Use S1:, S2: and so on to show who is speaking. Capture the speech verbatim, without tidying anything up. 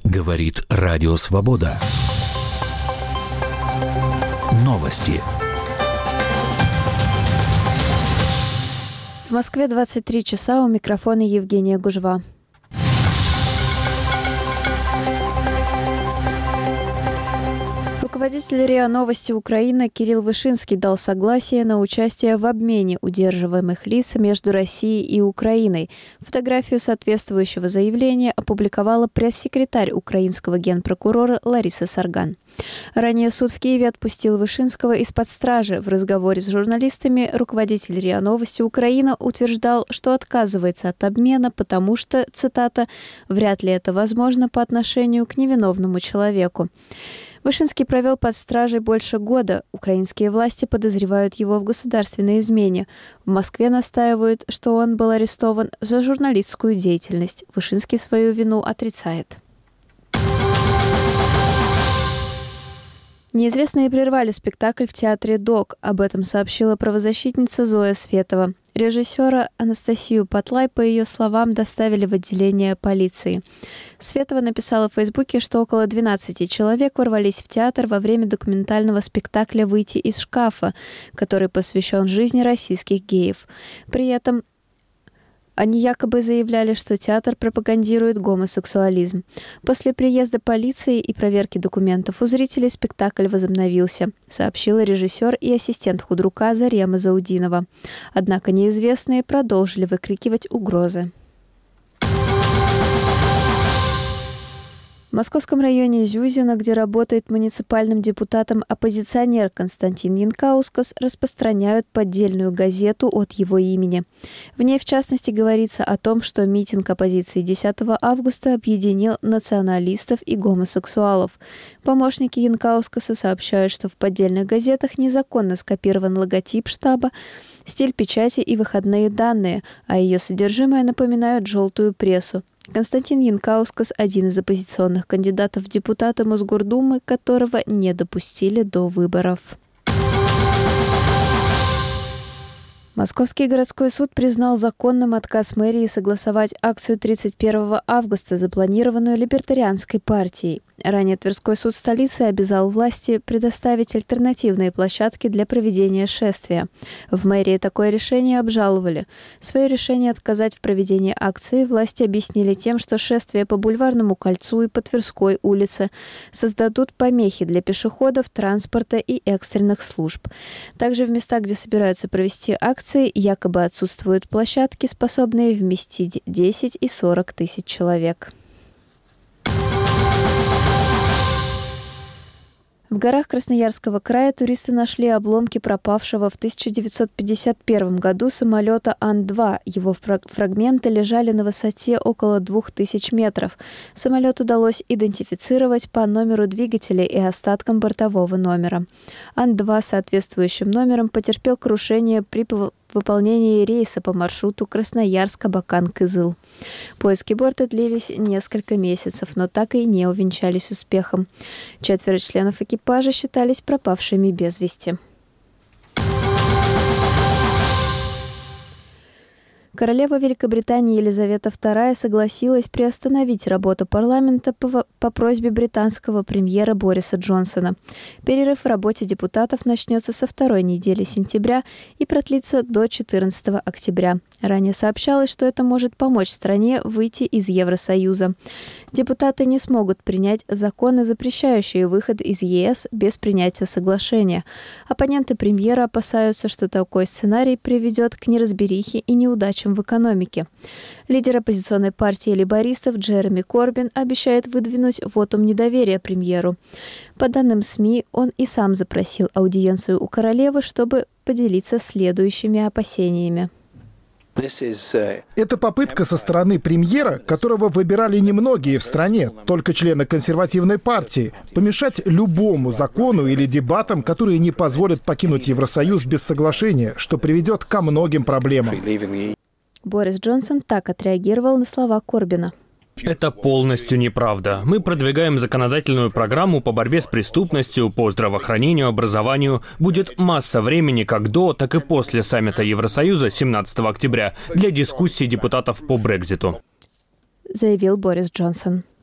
S1: Говорит Радио Свобода. Новости.
S2: В Москве двадцать три часа, у микрофона Евгения Гужва. Руководитель РИА «Новости Украины» Кирилл Вышинский дал согласие на участие в обмене удерживаемых лиц между Россией и Украиной. Фотографию соответствующего заявления опубликовала пресс-секретарь украинского генпрокурора Лариса Сарган. Ранее суд в Киеве отпустил Вышинского из-под стражи. В разговоре с журналистами руководитель РИА «Новости Украины» утверждал, что отказывается от обмена, потому что, цитата, «вряд ли это возможно по отношению к невиновному человеку». Вышинский провел под стражей больше года. Украинские власти подозревают его в государственной измене. В Москве настаивают, что он был арестован за журналистскую деятельность. Вышинский свою вину отрицает. Неизвестные прервали спектакль в театре ДОК. Об этом сообщила правозащитница Зоя Светова. Режиссера Анастасию Патлай, по ее словам, доставили в отделение полиции. Светова написала в Фейсбуке, что около двенадцати человек ворвались в театр во время документального спектакля «Выйти из шкафа», который посвящен жизни российских геев. При этом они якобы заявляли, что театр пропагандирует гомосексуализм. После приезда полиции и проверки документов у зрителей спектакль возобновился, сообщила режиссер и ассистент худрука Зарема Заудинова. Однако неизвестные продолжили выкрикивать угрозы. В московском районе Зюзино, где работает муниципальным депутатом оппозиционер Константин Янкаускас, распространяют поддельную газету от его имени. В ней, в частности, говорится о том, что митинг оппозиции десятого августа объединил националистов и гомосексуалов. Помощники Янкаускаса сообщают, что в поддельных газетах незаконно скопирован логотип штаба, стиль печати и выходные данные, а ее содержимое напоминает желтую прессу. Константин Янкаускас – один из оппозиционных кандидатов в депутаты Мосгордумы, которого не допустили до выборов. Московский городской суд признал законным отказ мэрии согласовать акцию тридцать первого августа, запланированную Либертарианской партией. Ранее Тверской суд столицы обязал власти предоставить альтернативные площадки для проведения шествия. В мэрии такое решение обжаловали. Свое решение отказать в проведении акции власти объяснили тем, что шествия по Бульварному кольцу и по Тверской улице создадут помехи для пешеходов, транспорта и экстренных служб. Также в местах, где собираются провести акции, якобы отсутствуют площадки, способные вместить десять и сорок тысяч человек. В горах Красноярского края туристы нашли обломки пропавшего в тысяча девятьсот пятьдесят первом году самолета Ан два. Его фрагменты лежали на высоте около двух тысяч метров. Самолет удалось идентифицировать по номеру двигателя и остаткам бортового номера. Ан два с соответствующим номером потерпел крушение при выполнении рейса по маршруту Красноярск-Абакан-Кызыл. Поиски борта длились несколько месяцев, но так и не увенчались успехом. Четверо членов экипажа считались пропавшими без вести. Королева Великобритании Елизавета вторая согласилась приостановить работу парламента по, по просьбе британского премьера Бориса Джонсона. Перерыв в работе депутатов начнется со второй недели сентября и продлится до четырнадцатого октября. Ранее сообщалось, что это может помочь стране выйти из Евросоюза. Депутаты не смогут принять законы, запрещающие выход из ЕС без принятия соглашения. Оппоненты премьера опасаются, что такой сценарий приведет к неразберихе и неудачам в экономике. Лидер оппозиционной партии лейбористов Джереми Корбин обещает выдвинуть вотум недоверия премьеру. По данным СМИ, он и сам запросил аудиенцию у королевы, чтобы поделиться следующими опасениями.
S3: Это попытка со стороны премьера, которого выбирали немногие в стране, только члены консервативной партии, помешать любому закону или дебатам, которые не позволят покинуть Евросоюз без соглашения, что приведет ко многим проблемам.
S2: Борис Джонсон так отреагировал на слова Корбина.
S4: Это полностью неправда. Мы продвигаем законодательную программу по борьбе с преступностью, по здравоохранению, образованию. Будет масса времени как до, так и после саммита Евросоюза семнадцатого октября для дискуссий депутатов по Брекситу,
S2: заявил Борис Джонсон.